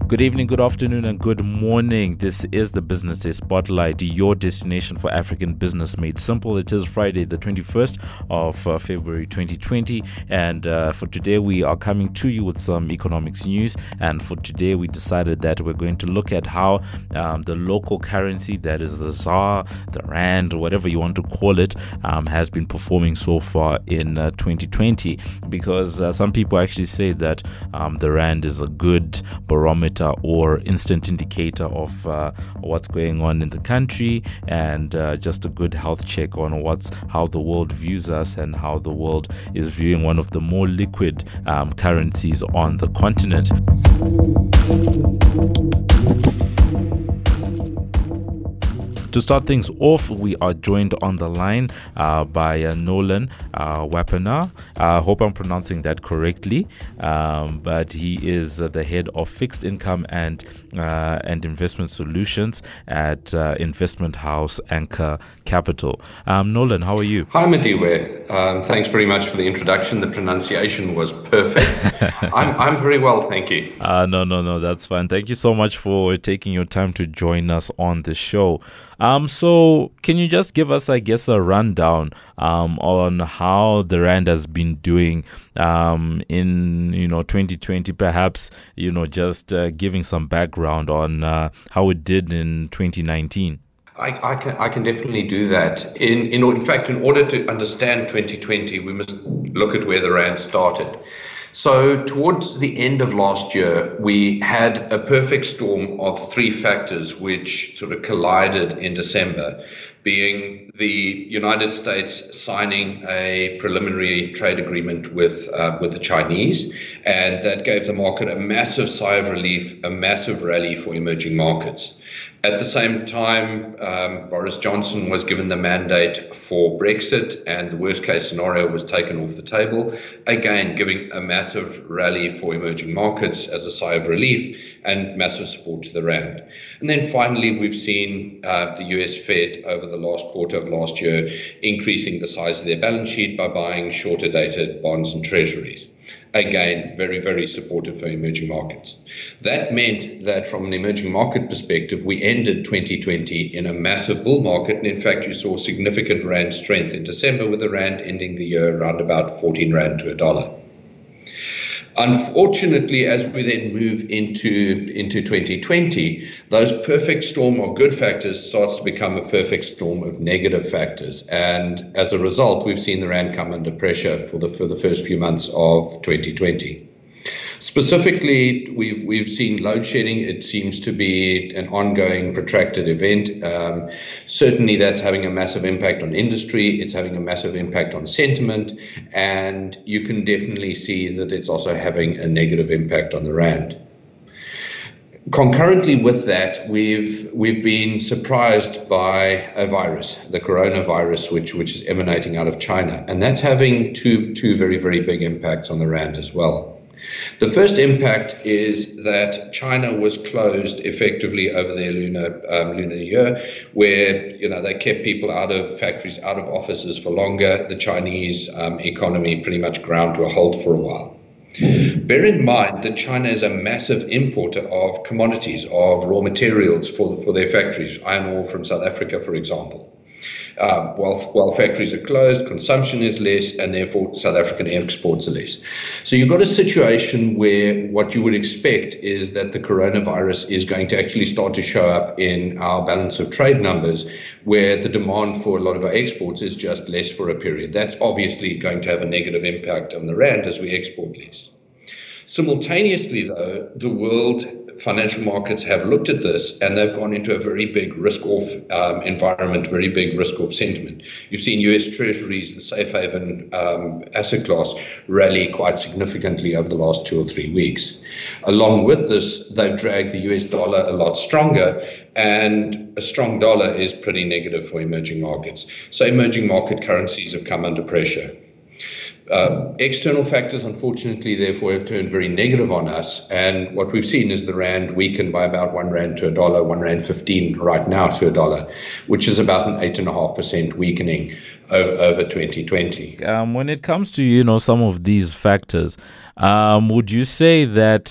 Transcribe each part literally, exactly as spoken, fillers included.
Good evening, good afternoon, and good morning. This is the Business Day Spotlight, your destination for African business made simple. It is Friday, the twenty-first of uh, February twenty twenty, and uh, for today we are coming to you with some economics news. And for today we decided that we're going to look at how um, the local currency, that is the ZAR, the Rand, whatever you want to call it, um, has been performing so far in uh, twenty twenty. Because uh, some people actually say that um, the Rand is a good barometer or instant indicator of uh, what's going on in the country, and uh, just a good health check on what's how the world views us and how the world is viewing one of the more liquid um, currencies on the continent. To start things off, we are joined on the line uh, by uh, Nolan uh, Wapana. I uh, hope I'm pronouncing that correctly, um, but he is uh, the head of fixed income and uh, and investment solutions at uh, investment house Anchor Capital. Um, Nolan, how are you? Hi, Madiwe. Um, thanks very much for the introduction. The pronunciation was perfect. I'm I'm very well, thank you. Uh, no, no, no, that's fine. Thank you so much for taking your time to join us on the show. Um, so can you just give us, I guess, a rundown um, on how the Rand has been doing um, in, you know, twenty twenty, perhaps, you know, just uh, giving some background on uh, how it did in twenty nineteen? I, I can I can definitely do that. In in in fact, in order to understand twenty twenty, we must look at where the Rand started. So towards the end of last year, we had a perfect storm of three factors which sort of collided in December, being the United States signing a preliminary trade agreement with uh, with the Chinese, and that gave the market a massive sigh of relief, a massive rally for emerging markets. At the same time, um, Boris Johnson was given the mandate for Brexit, and the worst case scenario was taken off the table, again giving a massive rally for emerging markets as a sigh of relief and massive support to the Rand. And then finally, we've seen uh, the U S Fed over the last quarter of last year increasing the size of their balance sheet by buying shorter dated bonds and treasuries. Again, very, very supportive for emerging markets. That meant that from an emerging market perspective, we ended twenty twenty in a massive bull market. And in fact, you saw significant Rand strength in December, with the Rand ending the year around about fourteen Rand to a dollar. Unfortunately, as we then move into, into twenty twenty, those perfect storm of good factors starts to become a perfect storm of negative factors. And as a result, we've seen the Rand come under pressure for the, for the first few months of twenty twenty. Specifically, we've we've seen load shedding. It seems to be an ongoing, protracted event. Um, certainly, that's having a massive impact on industry. It's having a massive impact on sentiment, and you can definitely see that it's also having a negative impact on the Rand. Concurrently with that, we've we've been surprised by a virus, the coronavirus, which which is emanating out of China, and that's having two two very very big impacts on the Rand as well. The first impact is that China was closed effectively over their lunar um, lunar year, where you know they kept people out of factories, out of offices for longer. The Chinese um, economy pretty much ground to a halt for a while. Bear in mind that China is a massive importer of commodities, of raw materials for the, for their factories, iron ore from South Africa, for example. Uh, while, while factories are closed, consumption is less, and therefore South African exports are less. So you've got a situation where what you would expect is that the coronavirus is going to actually start to show up in our balance of trade numbers, where the demand for a lot of our exports is just less for a period. That's obviously going to have a negative impact on the Rand as we export less. Simultaneously, though, the world financial markets have looked at this, and they've gone into a very big risk-off um, environment, very big risk-off sentiment. You've seen U S Treasuries, the safe haven um, asset class, rally quite significantly over the last two or three weeks. Along with this, they've dragged the U S dollar a lot stronger, and a strong dollar is pretty negative for emerging markets. So emerging market currencies have come under pressure. Uh, external factors, unfortunately, therefore, have turned very negative on us. And what we've seen is the Rand weakened by about one Rand to a dollar, one Rand fifteen right now to a dollar, which is about an eight point five percent weakening over, over twenty twenty. Um, when it comes to, you know, some of these factors, um, would you say that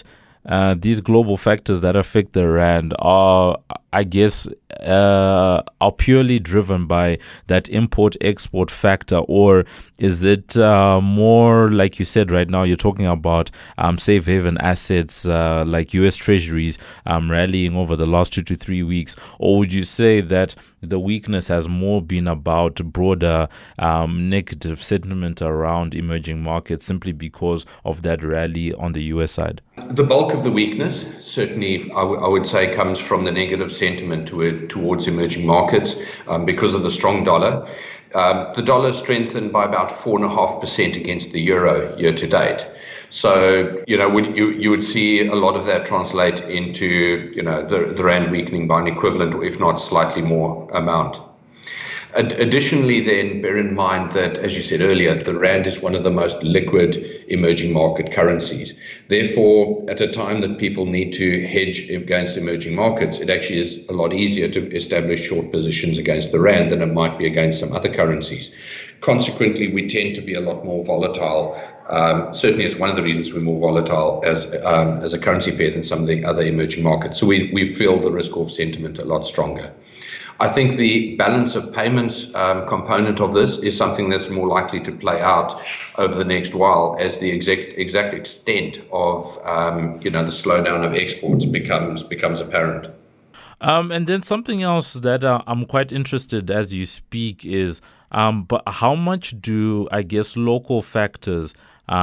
uh, these global factors that affect the rand are, I guess, uh, are purely driven by that import-export factor, or is it uh, more, like you said right now, you're talking about um, safe haven assets uh, like U S Treasuries um, rallying over the last two to three weeks, or would you say that the weakness has more been about broader um, negative sentiment around emerging markets simply because of that rally on the U S side? The bulk of the weakness, certainly, I, w- I would say, comes from the negative sentiment toward, towards emerging markets um, because of the strong dollar. Um, the dollar strengthened by about four point five percent against the euro year to date. So, you know, would, you, you would see a lot of that translate into, you know, the, the rand weakening by an equivalent, or if not slightly more amount. Additionally, then, bear in mind that, as you said earlier, the rand is one of the most liquid emerging market currencies. Therefore, at a time that people need to hedge against emerging markets, it actually is a lot easier to establish short positions against the rand than it might be against some other currencies. Consequently, we tend to be a lot more volatile. Um, certainly, it's one of the reasons we're more volatile as um, as a currency pair than some of the other emerging markets. So we, we feel the risk-off sentiment a lot stronger. I think the balance of payments um, component of this is something that's more likely to play out over the next while as the exact exact extent of um, you know the slowdown of exports becomes becomes apparent. Um, and then something else that uh, I'm quite interested as you speak is, um, but how much do I guess local factors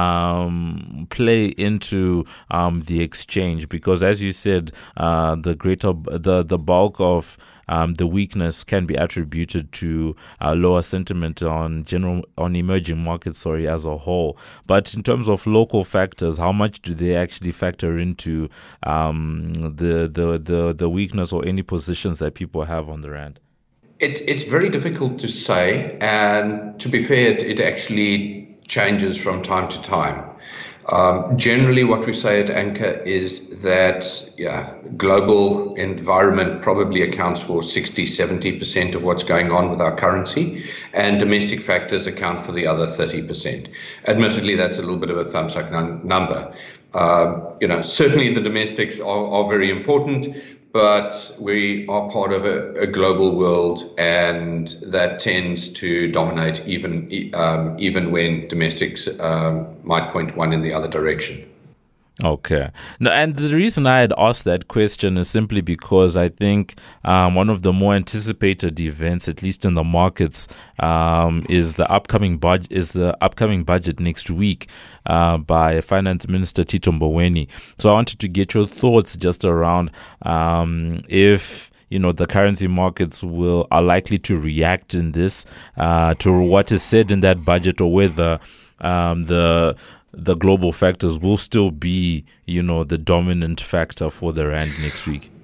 um play into um the exchange? Because as you said, uh the greater the the bulk of um the weakness can be attributed to uh, lower sentiment on general on emerging markets sorry as a whole. But in terms of local factors, how much do they actually factor into um the the the, the weakness or any positions that people have on the rand? It, it's very difficult to say, and to be fair, it, it actually changes from time to time. Um, generally, what we say at Anchor is that yeah, global environment probably accounts for sixty, seventy percent of what's going on with our currency, and domestic factors account for the other thirty percent. Admittedly, that's a little bit of a thumbs-up num- number. Um, you know, certainly the domestics are, are very important, but we are part of a, a global world, and that tends to dominate even um, even when domestics um, might point one in the other direction. Okay. No, and the reason I had asked that question is simply because I think um, one of the more anticipated events, at least in the markets, um, is the upcoming budget. Is the upcoming budget next week uh, by Finance Minister Tito Mboweni. So I wanted to get your thoughts just around um, if you know the currency markets will are likely to react in this uh, to what is said in that budget, or whether um, the the global factors will still be, you know, the dominant factor for the rand next week.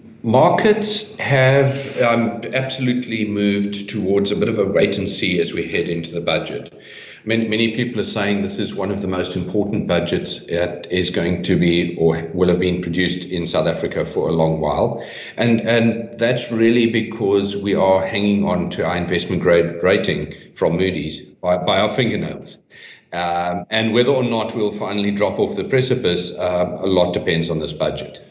Markets have um, absolutely moved towards a bit of a wait and see as we head into the budget. Many, many people are saying this is one of the most important budgets that is going to be or will have been produced in South Africa for a long while. And, and that's really because we are hanging on to our investment grade rating from Moody's by, by our fingernails. Um, and whether or not we'll finally drop off the precipice, uh, a lot depends on this budget.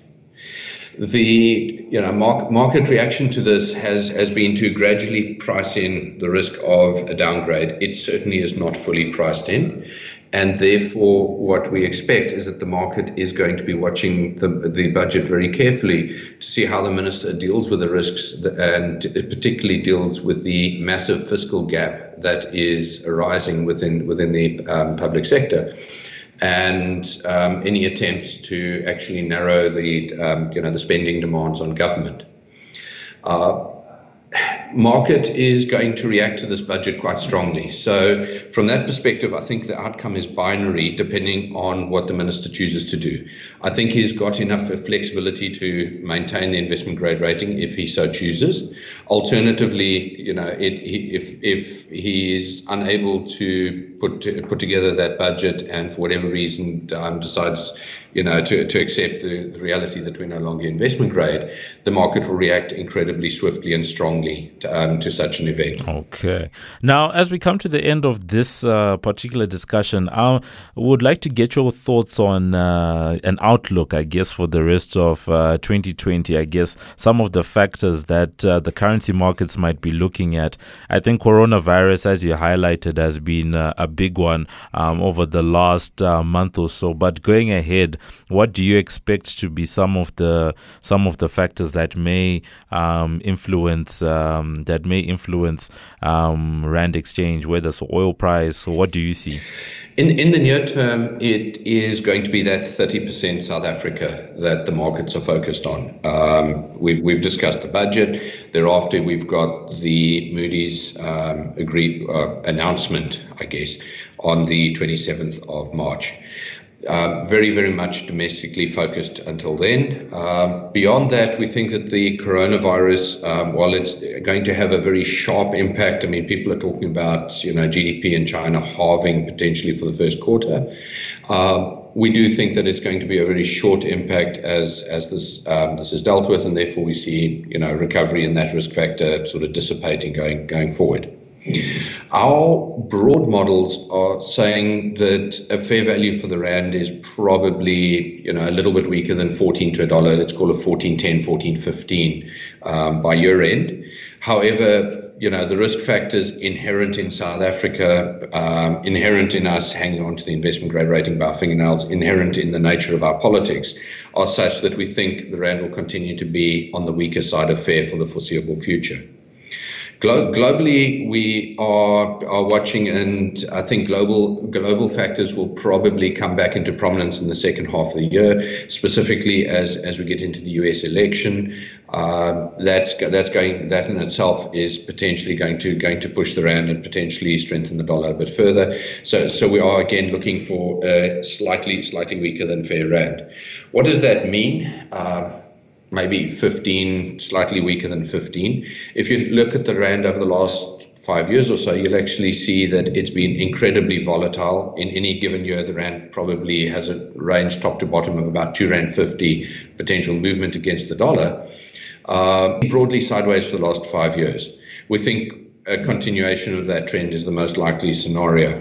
The you know mark, market reaction to this has, has been to gradually price in the risk of a downgrade. It certainly is not fully priced in, and therefore what we expect is that the market is going to be watching the the budget very carefully to see how the minister deals with the risks and particularly deals with the massive fiscal gap that is arising within within the um, public sector, and um, any attempts to actually narrow the um, you know the spending demands on government. Uh, market is going to react to this budget quite strongly. So from that perspective, I think the outcome is binary depending on what the minister chooses to do. I think he's got enough flexibility to maintain the investment grade rating if he so chooses. Alternatively, you know, it, he, if if he is unable to put to, put together that budget and for whatever reason um, decides you know, to, to accept the, the reality that we're no longer investment grade, the market will react incredibly swiftly and strongly to, um, to such an event. Okay. Now, as we come to the end of this uh, particular discussion, I would like to get your thoughts on uh, an outlook, I guess, for the rest of uh, twenty twenty. I guess some of the factors that uh, the currency markets might be looking at. I think coronavirus, as you highlighted, has been uh, a big one um, over the last uh, month or so. But going ahead, what do you expect to be some of the some of the factors that may um, influence um, that may influence um, Rand exchange, whether it's oil price? Or what do you see? In in the near term, it is going to be that thirty percent South Africa that the markets are focused on. Um, we've, we've discussed the budget. Thereafter, we've got the Moody's um, agreed uh, announcement, I guess, on the twenty-seventh of March. Uh, very, very much domestically focused until then. Um, beyond that, we think that the coronavirus, um, while it's going to have a very sharp impact, I mean, people are talking about, you know, G D P in China halving potentially for the first quarter. Uh, we do think that it's going to be a very short impact as as this um, this is dealt with, and therefore we see, you know, recovery in that risk factor sort of dissipating going going forward. Our broad models are saying that a fair value for the Rand is probably, you know, a little bit weaker than fourteen to a dollar. Let's call it fourteen ten, fourteen fifteen um, by year end. However, you know, the risk factors inherent in South Africa, um, inherent in us hanging on to the investment grade rating by our fingernails, inherent in the nature of our politics, are such that we think the Rand will continue to be on the weaker side of fair for the foreseeable future. Glo- globally, we are are watching, and I think global global factors will probably come back into prominence in the second half of the year, specifically as as we get into the U S election. Uh, that's that's going that in itself is potentially going to going to push the Rand and potentially strengthen the dollar a bit further. So so we are again looking for a slightly slightly weaker than fair Rand. What does that mean? Uh, maybe fifteen, slightly weaker than fifteen. If you look at the Rand over the last five years or so, you'll actually see that it's been incredibly volatile. In any given year, the Rand probably has a range top to bottom of about two Rand fifty potential movement against the dollar, uh, broadly sideways for the last five years. We think a continuation of that trend is the most likely scenario.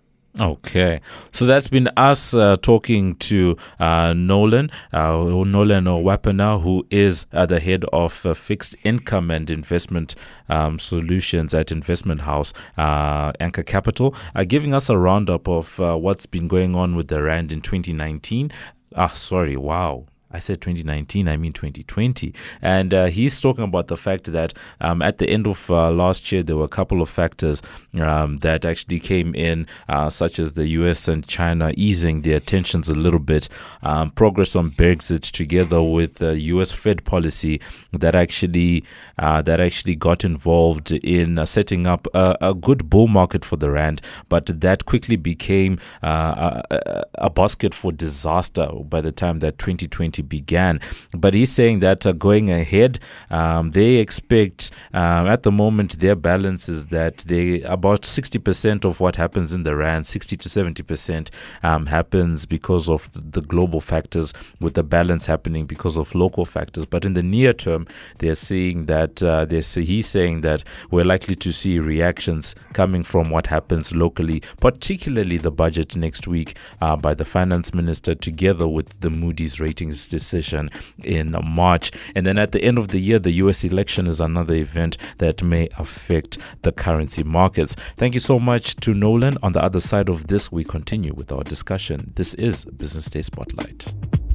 Okay, so that's been us uh, talking to uh, Nolan, uh, Nolan Owapana, who is uh, the head of uh, fixed income and investment um, solutions at Investment House, uh, Anchor Capital, uh, giving us a roundup of uh, what's been going on with the Rand in twenty nineteen. Ah, sorry, wow. I said twenty nineteen, I mean twenty twenty. And uh, he's talking about the fact that um, at the end of uh, last year, there were a couple of factors um, that actually came in, uh, such as the U S and China easing their tensions a little bit, um, progress on Brexit together with uh, U S Fed policy that actually uh, that actually got involved in uh, setting up a, a good bull market for the Rand, but that quickly became uh, a, a basket for disaster by the time that twenty twenty began. But he's saying that uh, going ahead, um, they expect um, at the moment their balance is that they about sixty percent of what happens in the Rand, sixty to seventy percent um, happens because of the global factors, with the balance happening because of local factors. But in the near term, they're seeing that uh, they're say, he's saying that we're likely to see reactions coming from what happens locally, particularly the budget next week uh, by the finance minister together with the Moody's ratings decision in March. And then at the end of the year, the U S election is another event that may affect the currency markets. Thank you so much to Nolan. On the other side of this, we continue with our discussion. This is Business Day Spotlight.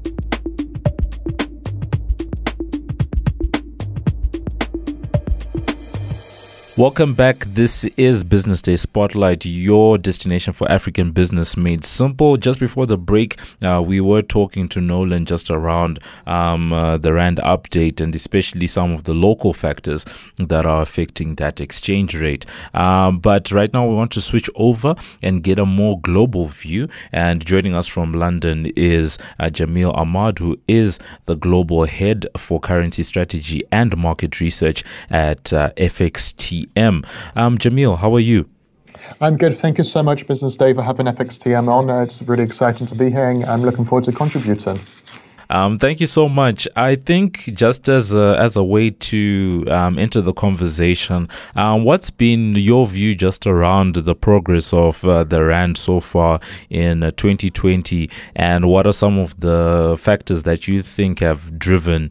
Welcome back. This is Business Day Spotlight, your destination for African business made simple. Just before the break, uh, we were talking to Nolan just around um, uh, the Rand update and especially some of the local factors that are affecting that exchange rate. Um, but right now we want to switch over and get a more global view. And joining us from London is uh, Jamil Ahmad, who is the global head for currency strategy and market research at uh, F X T M. Um, Jamil, how are you? I'm good. Thank you so much, Business Day, for having F X T M on. Uh, it's really exciting to be here, and I'm looking forward to contributing. Um, thank you so much. I think just as a, as a way to um, enter the conversation, um, what's been your view just around the progress of uh, the Rand so far in uh, twenty twenty, and what are some of the factors that you think have driven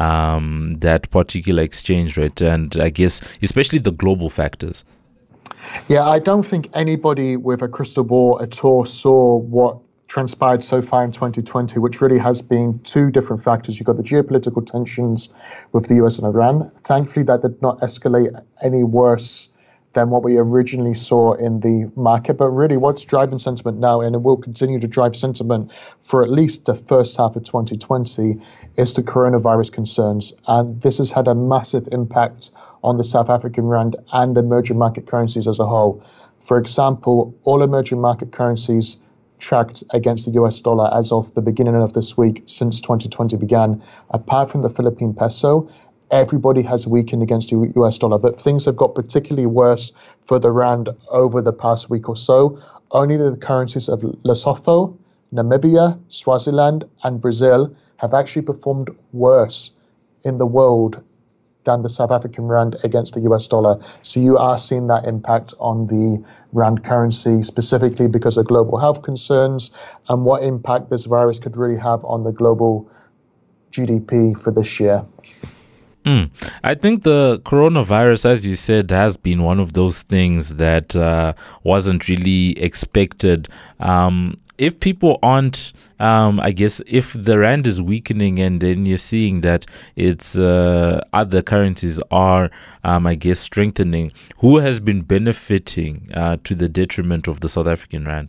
um, that particular exchange rate, and I guess especially the global factors? Yeah, I don't think anybody with a crystal ball at all saw what transpired so far in twenty twenty, which really has been two different factors. You've got the geopolitical tensions with the U S and Iran. Thankfully, that did not escalate any worse than what we originally saw in the market. But really, what's driving sentiment now, and it will continue to drive sentiment for at least the first half of twenty twenty, is the coronavirus concerns. And this has had a massive impact on the South African rand and emerging market currencies as a whole. For example, all emerging market currencies tracked against the U S dollar as of the beginning of this week since twenty twenty began. Apart from the Philippine peso, everybody has weakened against the U S dollar, but things have got particularly worse for the rand over the past week or so. Only the currencies of Lesotho, Namibia, Swaziland, and Brazil have actually performed worse in the world than the South African rand against the U S dollar. So you are seeing that impact on the rand currency, specifically because of global health concerns and what impact this virus could really have on the global G D P for this year. Mm. I think the coronavirus, as you said, has been one of those things that uh, wasn't really expected. Um, if people aren't, um, I guess, if the rand is weakening and then you're seeing that it's uh, other currencies are, um, I guess, strengthening, who has been benefiting uh, to the detriment of the South African rand?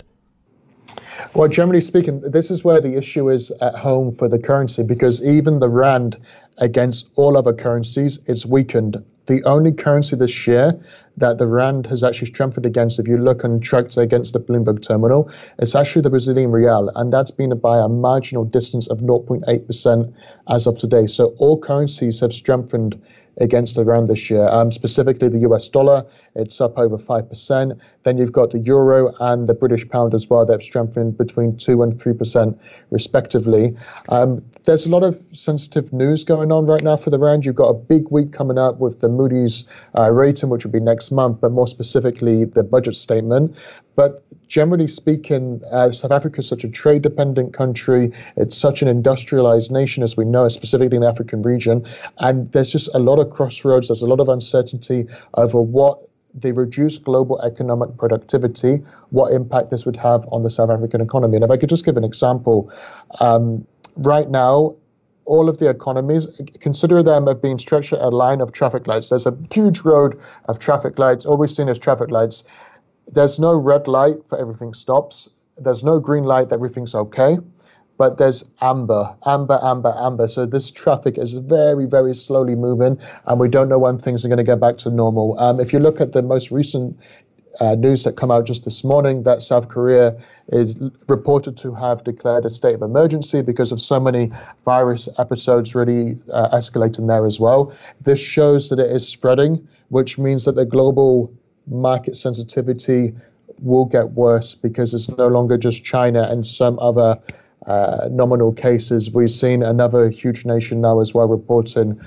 Well, generally speaking, this is where the issue is at home for the currency, because even the rand against all other currencies, it's weakened. The only currency this year that the rand has actually strengthened against, if you look and tracked against the Bloomberg terminal, it's actually the Brazilian real, and that's been by a marginal distance of zero point eight percent as of today. So all currencies have strengthened against the rand this year. Um, specifically, the U S dollar, it's up over five percent. Then you've got the euro and the British pound as well. They've strengthened between two and three percent respectively. Um, there's a lot of sensitive news going on right now for the rand. You've got a big week coming up with the Moody's uh, rating, which will be next month, but more specifically, the budget statement. But generally speaking, uh, South Africa is such a trade-dependent country. It's such an industrialized nation, as we know, specifically in the African region. And there's just a lot of crossroads. There's a lot of uncertainty over what the reduced global economic productivity, what impact this would have on the South African economy. And if I could just give an example, um, right now, all of the economies, consider them as being stretched at a line of traffic lights. There's a huge road of traffic lights, all we've seen is traffic lights. There's no red light for everything stops. There's no green light that everything's okay. But there's amber, amber, amber, amber. So this traffic is very, very slowly moving, and we don't know when things are going to get back to normal. Um, if you look at the most recent uh, news that come out just this morning, that South Korea is reported to have declared a state of emergency because of so many virus episodes really uh, escalating there as well. This shows that it is spreading, which means that the global market sensitivity will get worse because it's no longer just China and some other uh, nominal cases. We've seen another huge nation now as well reporting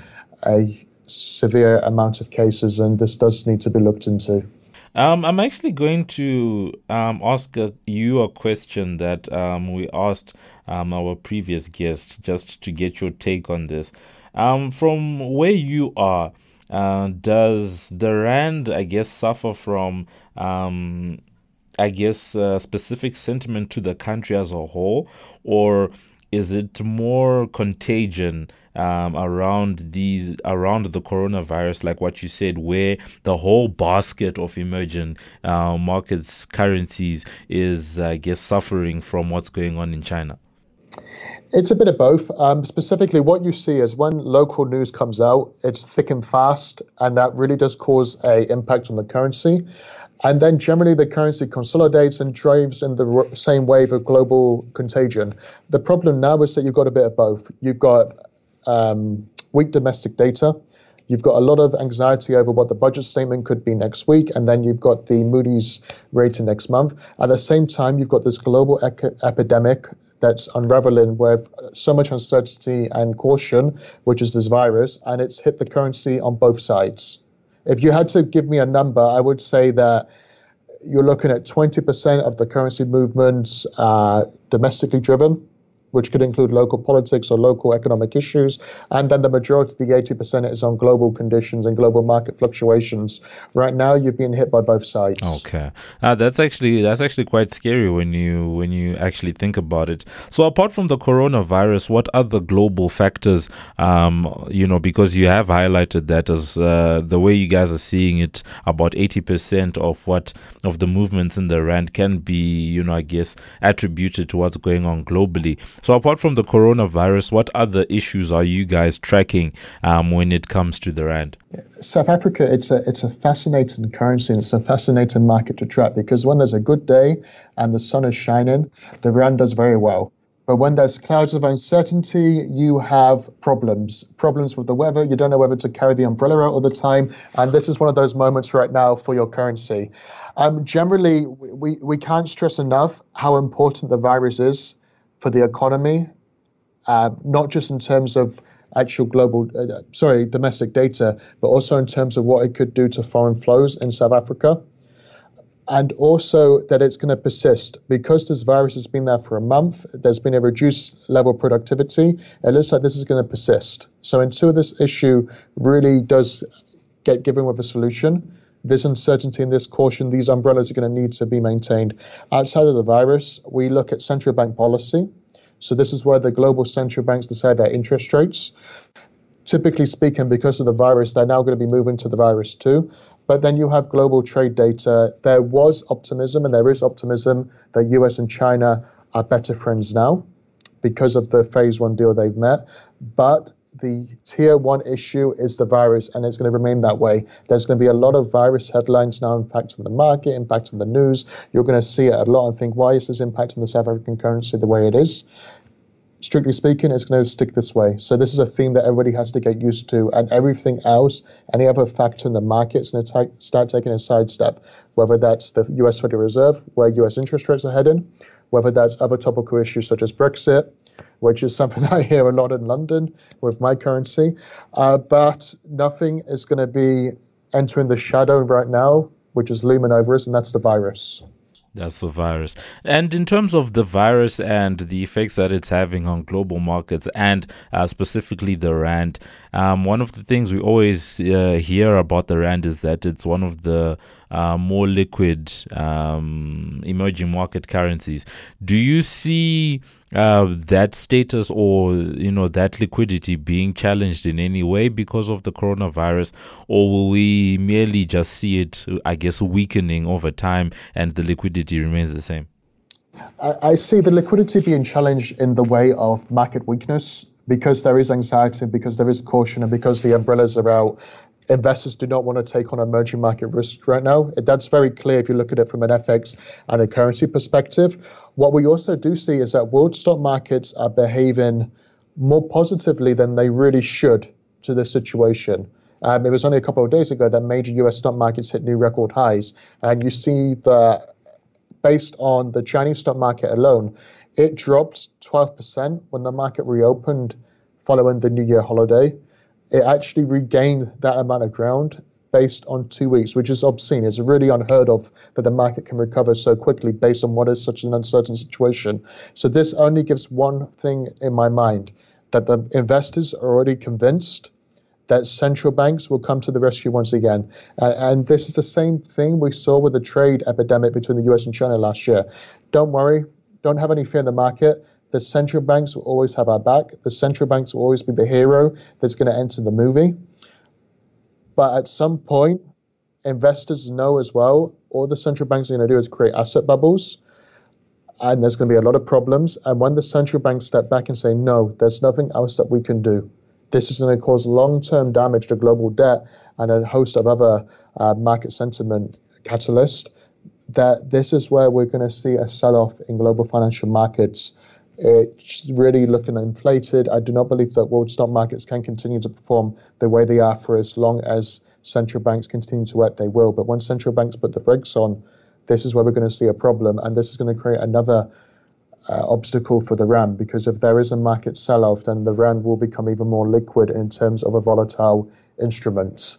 a severe amount of cases, and this does need to be looked into. Um, I'm actually going to um, ask a, you a question that um, we asked um, our previous guest, just to get your take on this. Um, from where you are, uh, does the rand, I guess, suffer from, um, I guess, uh, specific sentiment to the country as a whole, or is it more contagion um, around these around the coronavirus, like what you said, where the whole basket of emerging uh, markets currencies is, I guess, suffering from what's going on in China? It's a bit of both. Um, specifically, what you see is when local news comes out, it's thick and fast, and that really does cause a impact on the currency. And then generally the currency consolidates and drives in the same wave of global contagion. The problem now is that you've got a bit of both. You've got um, weak domestic data. You've got a lot of anxiety over what the budget statement could be next week, and then you've got the Moody's rating next month. At the same time, you've got this global ec- epidemic that's unraveling with so much uncertainty and caution, which is this virus, and it's hit the currency on both sides. If you had to give me a number, I would say that you're looking at twenty percent of the currency movements uh, domestically driven, which could include local politics or local economic issues. And then the majority, the eighty percent, is on global conditions and global market fluctuations. Right now, you've been hit by both sides. Okay. Uh, that's actually that's actually quite scary when you when you actually think about it. So apart from the coronavirus, what other global factors, um, you know, because you have highlighted that as uh, the way you guys are seeing it, about eighty percent of what of the movements in the rand can be, you know, I guess, attributed to what's going on globally. So apart from the coronavirus, what other issues are you guys tracking um, when it comes to the rand? South Africa, it's a it's a fascinating currency, and it's a fascinating market to track, because when there's a good day and the sun is shining, the rand does very well. But when there's clouds of uncertainty, you have problems. Problems with the weather. You don't know whether to carry the umbrella out all the time. And this is one of those moments right now for your currency. Um, generally, we, we can't stress enough how important the virus is for the economy, uh, not just in terms of actual global, uh, sorry, domestic data, but also in terms of what it could do to foreign flows in South Africa. And also that it's going to persist. Because this virus has been there for a month, there's been a reduced level of productivity. It looks like this is going to persist. So until this issue really does get given with a solution, this uncertainty and this caution, these umbrellas are going to need to be maintained. Outside of the virus, we look at central bank policy. So this is where the global central banks decide their interest rates. Typically speaking, because of the virus, they're now going to be moving to the virus too. But then you have global trade data. There was optimism, and there is optimism that U S and China are better friends now because of the phase one deal they've met. But the tier one issue is the virus, and it's going to remain that way. There's going to be a lot of virus headlines now impacting the market, impacting the news. You're going to see it a lot and think, why is this impacting the South African currency the way it is? Strictly speaking, it's going to stick this way. So this is a theme that everybody has to get used to, and everything else, any other factor in the market is going to ta- start taking a sidestep, whether that's the U S Federal Reserve, where U S interest rates are heading, whether that's other topical issues such as Brexit, which is something that I hear a lot in London with my currency. Uh, but nothing is going to be entering the shadow right now, which is looming over us, and that's the virus. That's the virus. And in terms of the virus and the effects that it's having on global markets and uh, specifically the rand, um, one of the things we always uh, hear about the rand is that it's one of the uh, more liquid um, emerging market currencies. Do you see uh, that status or, you know, that liquidity being challenged in any way because of the coronavirus, or will we merely just see it, I guess, weakening over time and the liquidity remains the same? I, I see the liquidity being challenged in the way of market weakness, because there is anxiety, because there is caution, and because the umbrellas are out. Investors do not want to take on emerging market risk right now. That's very clear if you look at it from an F X and a currency perspective. What we also do see is that world stock markets are behaving more positively than they really should to this situation. Um, it was only a couple of days ago that major U S stock markets hit new record highs. And you see that based on the Chinese stock market alone, it dropped twelve percent when the market reopened following the New Year holiday. It actually regained that amount of ground based on two weeks, which is obscene. It's really unheard of that the market can recover so quickly based on what is such an uncertain situation. So this only gives one thing in my mind, that the investors are already convinced that central banks will come to the rescue once again. Uh, and this is the same thing we saw with the trade epidemic between the U S and China last year. Don't worry, don't have any fear in the market. The central banks will always have our back. The central banks will always be the hero that's going to enter the movie. But at some point, investors know as well, all the central banks are going to do is create asset bubbles. And there's going to be a lot of problems. And when the central banks step back and say, no, there's nothing else that we can do, this is going to cause long-term damage to global debt and a host of other uh, market sentiment catalysts, that this is where we're going to see a sell-off in global financial markets It's really looking inflated. I do not believe that world stock markets can continue to perform the way they are for as long as central banks continue to act. They will. But when central banks put the brakes on, this is where we're going to see a problem. And this is going to create another uh, obstacle for the rand, because if there is a market sell-off, then the rand will become even more liquid in terms of a volatile instrument.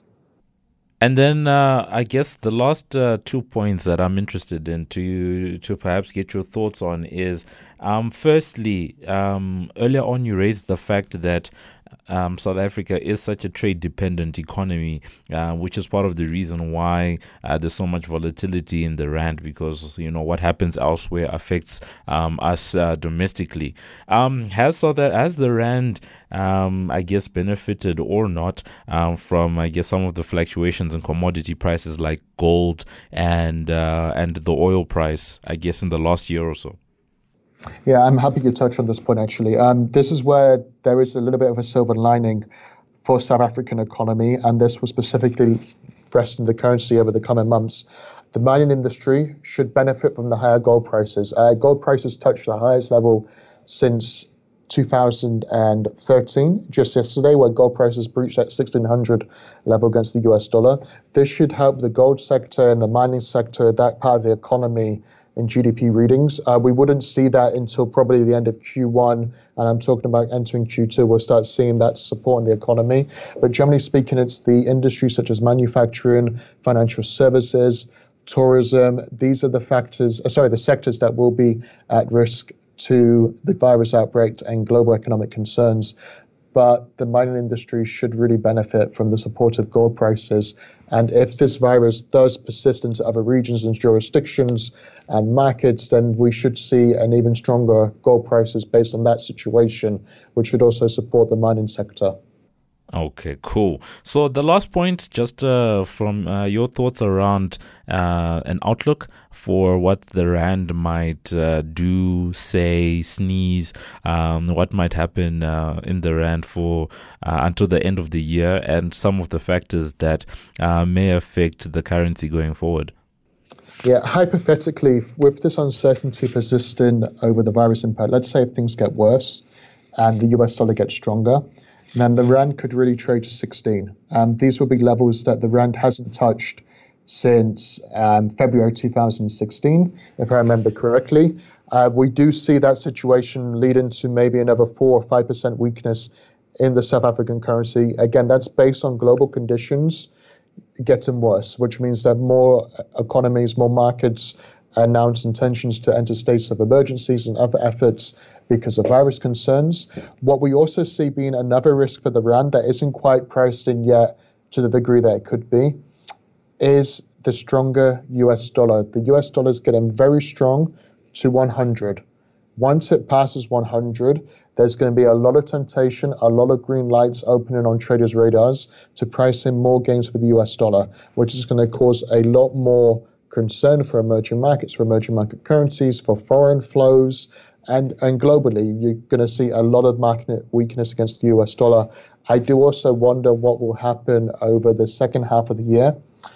And then uh, I guess the last uh, two points that I'm interested in to to perhaps get your thoughts on is, um, firstly, um, earlier on you raised the fact that um, South Africa is such a trade-dependent economy, uh, which is part of the reason why uh, there's so much volatility in the rand, because, you know, what happens elsewhere affects um, us uh, domestically. Um, has South has the rand, um, I guess, benefited or not um, from, I guess, some of the fluctuations in commodity prices like gold and uh, and the oil price, I guess, in the last year or so? Yeah, I'm happy you touched on this point, actually. Um, this is where there is a little bit of a silver lining for South African economy, and this will specifically rest in the currency over the coming months. The mining industry should benefit from the higher gold prices. Uh, gold prices touched the highest level since two thousand thirteen, just yesterday, where gold prices breached that sixteen hundred level against the U S dollar. This should help the gold sector and the mining sector, that part of the economy, in G D P readings. Uh, we wouldn't see that until probably the end of Q one, and I'm talking about entering Q two. We'll start seeing that support in the economy. But generally speaking, it's the industries such as manufacturing, financial services, tourism. These are the factors, uh, sorry, the sectors that will be at risk to the virus outbreak and global economic concerns. But the mining industry should really benefit from the support of gold prices. And if this virus does persist into other regions and jurisdictions and markets, then we should see an even stronger gold prices based on that situation, which should also support the mining sector. Okay, cool. So the last point, just uh, from uh, your thoughts around uh, an outlook for what the rand might uh, do, say, sneeze, um, what might happen uh, in the rand for uh, until the end of the year, and some of the factors that uh, may affect the currency going forward. Yeah, hypothetically, with this uncertainty persisting over the virus impact, let's say if things get worse and the U S dollar gets stronger, then the rand could really trade to sixteen. Um, these will be levels that the rand hasn't touched since um, February two thousand sixteen, if I remember correctly. Uh, we do see that situation lead into maybe another four or five percent weakness in the South African currency. Again, that's based on global conditions getting worse, which means that more economies, more markets announce intentions to enter states of emergencies and other efforts because of virus concerns. What we also see being another risk for the rand that isn't quite priced in yet to the degree that it could be is the stronger U S dollar. The U S dollar is getting very strong to one hundred. Once it passes one hundred, there's going to be a lot of temptation, a lot of green lights opening on traders' radars to price in more gains for the U S dollar, which is going to cause a lot more concern for emerging markets, for emerging market currencies, for foreign flows, and, and globally, you're going to see a lot of market weakness against the U S dollar. I do also wonder what will happen over the second half of the year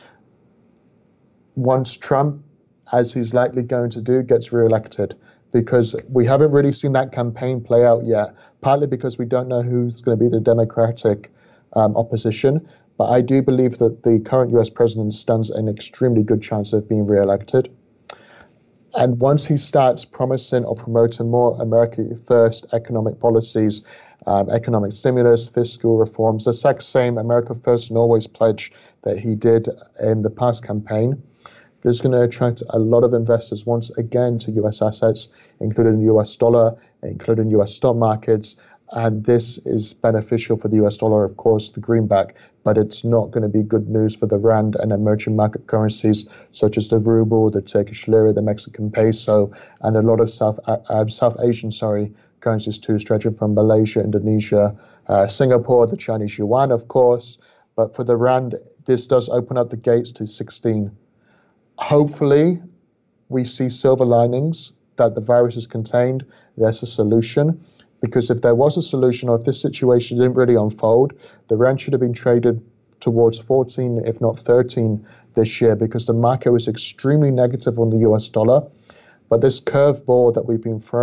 once Trump, as he's likely going to do, gets reelected, because we haven't really seen that campaign play out yet, partly because we don't know who's going to be the Democratic um, opposition. But I do believe that the current U S president stands an extremely good chance of being reelected. And once he starts promising or promoting more America First economic policies, um, economic stimulus, fiscal reforms, the exact same America First and Always pledge that he did in the past campaign, this is going to attract a lot of investors once again to U S assets, including the U S dollar, including U S stock markets. And this is beneficial for the U S dollar, of course, the greenback, but it's not going to be good news for the rand and emerging market currencies such as the ruble, the Turkish lira, the Mexican peso, and a lot of South uh, South Asian, sorry, currencies too, stretching from Malaysia, Indonesia, uh, Singapore, the Chinese yuan, of course. But for the rand, this does open up the gates to sixteen. Hopefully, we see silver linings that the virus is contained. There's a solution. Because if there was a solution, or if this situation didn't really unfold, the rand should have been traded towards fourteen, if not thirteen, this year, because the market was extremely negative on the U S dollar. But this curveball that we've been thrown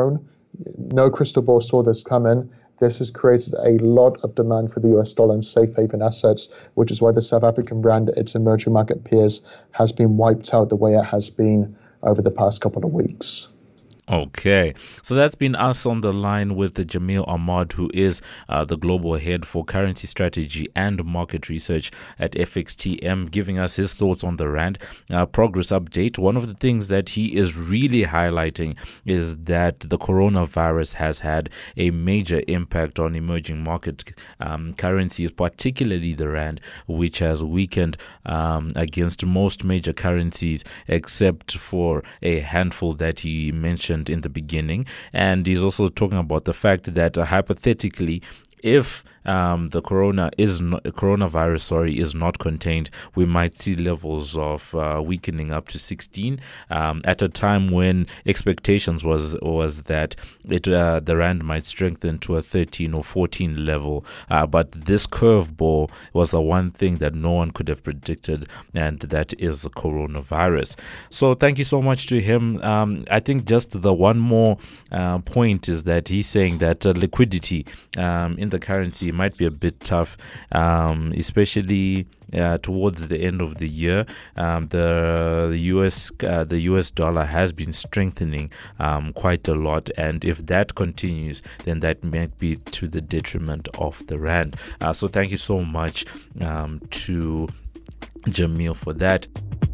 No crystal ball saw this coming. This has created a lot of demand for the U S dollar and safe haven assets, which is why the South African rand, its emerging market peers, has been wiped out the way it has been over the past couple of weeks. Okay, so that's been us on the line with the Jamil Ahmad, who is uh, the global head for currency strategy and market research at F X T M, giving us his thoughts on the rand. Uh, progress update. One of the things that he is really highlighting is that the coronavirus has had a major impact on emerging market um, currencies, particularly the rand, which has weakened um, against most major currencies except for a handful that he mentioned in the beginning. And he's also talking about the fact that uh, hypothetically, if um, the corona is not, coronavirus sorry is not contained, we might see levels of uh, weakening up to sixteen um, at a time when expectations was was that it uh, the rand might strengthen to a thirteen or fourteen level. Uh, but this curveball was the one thing that no one could have predicted, and that is the coronavirus. So thank you so much to him. Um, I think just the one more uh, point is that he's saying that uh, liquidity um, in the currency might be a bit tough, um, especially uh, towards the end of the year. Um, the, the U S uh, the U S dollar has been strengthening um, quite a lot, and if that continues, then that might be to the detriment of the rand. Uh, so thank you so much um, to Jamil for that.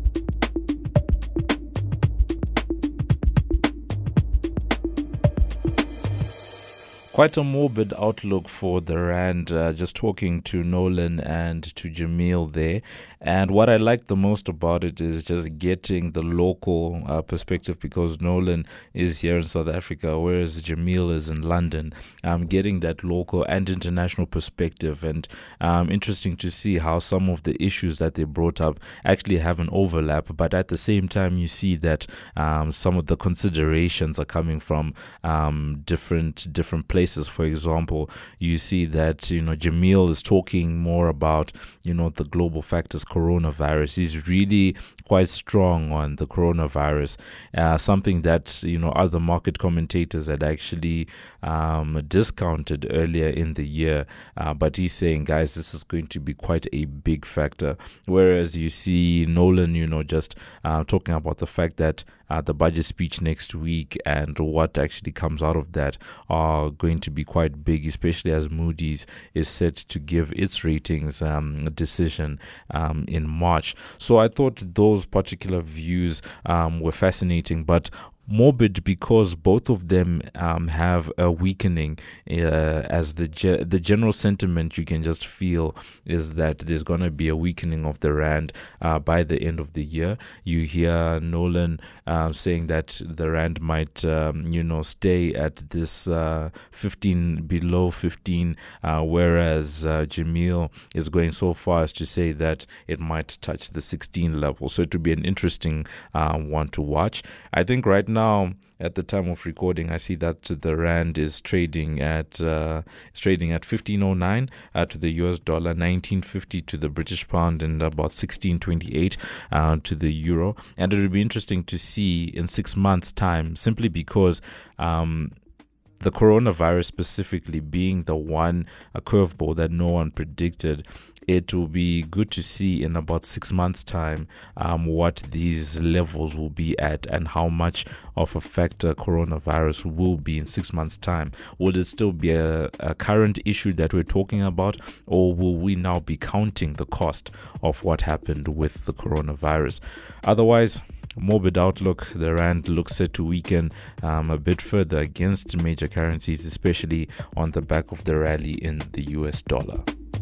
Quite a morbid outlook for the rand, uh, just talking to Nolan and to Jamil there. And what I like the most about it is just getting the local uh, perspective, because Nolan is here in South Africa, whereas Jamil is in London. Um, getting that local and international perspective, and um, interesting to see how some of the issues that they brought up actually have an overlap. But at the same time, you see that um, some of the considerations are coming from um, different different places. For example, you see that, you know, Jamil is talking more about, you know, the global factors, coronavirus. He's really quite strong on the coronavirus, uh, something that, you know, other market commentators had actually um, discounted earlier in the year. Uh, but he's saying, guys, this is going to be quite a big factor. Whereas you see Nolan, you know, just uh, talking about the fact that Uh, the budget speech next week and what actually comes out of that are going to be quite big, especially as Moody's is set to give its ratings um, decision um, in March. So I thought those particular views um, were fascinating, but morbid because both of them um, have a weakening uh, as the ge- the general sentiment you can just feel is that there's going to be a weakening of the rand uh, by the end of the year. You hear Nolan uh, saying that the rand might um, you know stay at this uh, fifteen, below fifteen, uh, whereas uh, Jamil is going so far as to say that it might touch the sixteen level. So it would be an interesting uh, one to watch. I think right now Now, at the time of recording, I see that the rand is trading at uh, it's trading at fifteen oh nine uh, to the U S dollar, nineteen fifty to the British pound, and about sixteen twenty-eight uh, to the euro. And it would be interesting to see in six months' time, simply because um, the coronavirus specifically being the one a curveball that no one predicted. It will be good to see in about six months' time um, what these levels will be at and how much of a factor coronavirus will be in six months' time. Will it still be a, a current issue that we're talking about, or will we now be counting the cost of what happened with the coronavirus? Otherwise, morbid outlook. The rand looks set to weaken um, a bit further against major currencies, especially on the back of the rally in the U S dollar.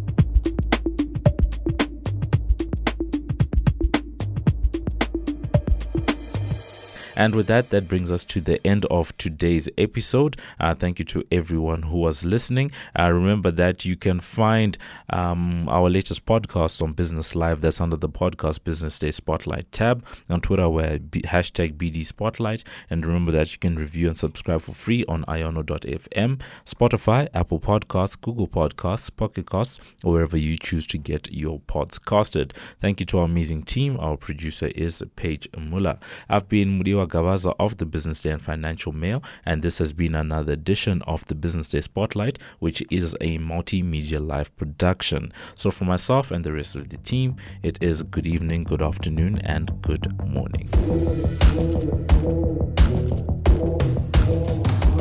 And with that, that brings us to the end of today's episode. Uh, thank you to everyone who was listening. Uh, remember that you can find um, our latest podcast on Business Live. That's under the Podcast Business Day Spotlight tab. On Twitter, we're B- hashtag B D Spotlight. And remember that you can review and subscribe for free on iono dot f m, Spotify, Apple Podcasts, Google Podcasts, Pocket Casts, or wherever you choose to get your pods casted. Thank you to our amazing team. Our producer is Paige Muller. I've been Mudiwa Teboga Gabaza of the Business Day and Financial Mail, and this has been another edition of the Business Day Spotlight, which is a multimedia live production. So for myself and the rest of the team, it is good evening, good afternoon, and good morning.